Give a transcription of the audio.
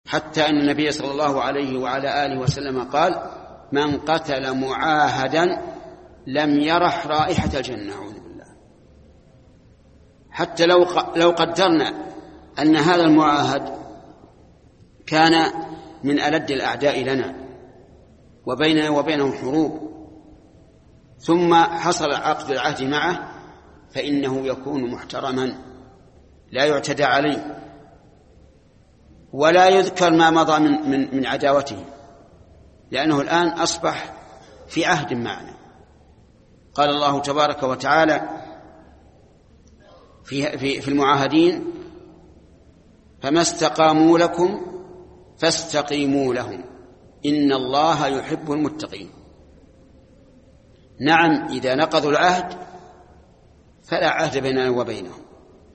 حتى أن النبي صلى الله عليه وعلى آله وسلم قال: من قتل معاهدا لم يرح رائحة الجنة. أعوذ بالله. حتى لو قدرنا أن هذا المعاهد كان من ألد الأعداء لنا وبيننا وبينهم حروب، ثم حصل عقد العهد معه، فإنه يكون محترما لا يعتدى عليه ولا يذكر ما مضى من عداوته، لأنه الآن أصبح في عهد معنا. قال الله تبارك وتعالى في المعاهدين: فما استقاموا لكم فاستقيموا لهم إن الله يحب المتقين. نعم، إذا نقضوا العهد فلا عهد بيننا وبينهم،